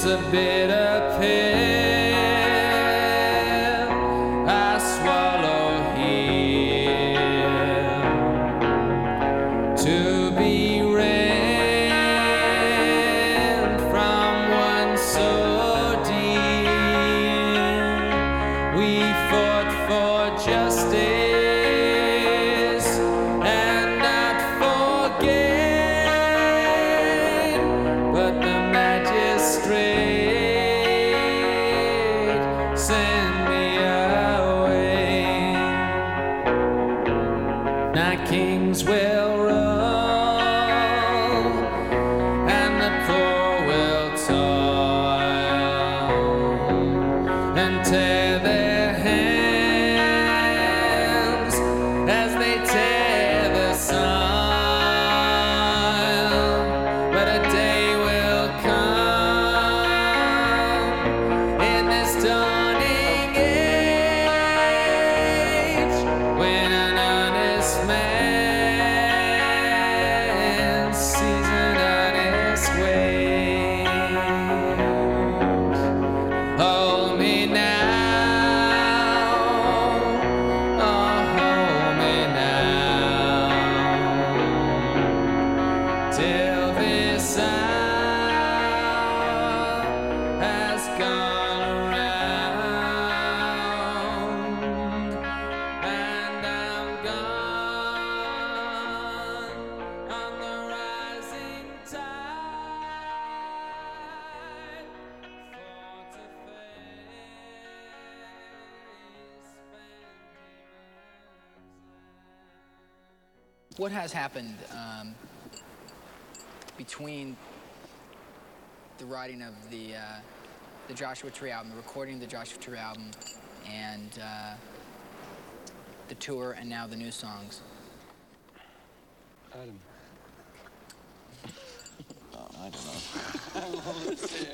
It's a bitter pill I swallow here to be rent from one so dear. We fought for justice and not for gain, but the magistrate sent me away. Now kings will rule and the poor will toil and tear their hands as they tear the soil. But a day will come in this dawning age when an honest man sees an honest way. Hold me now, oh hold me now, till this hour has gone around and I'm gone on the rising tide for to face What has happened between the writing of the Joshua Tree album, the recording of the Joshua Tree album, and the tour, and now the new songs? Adam. Oh, I don't know.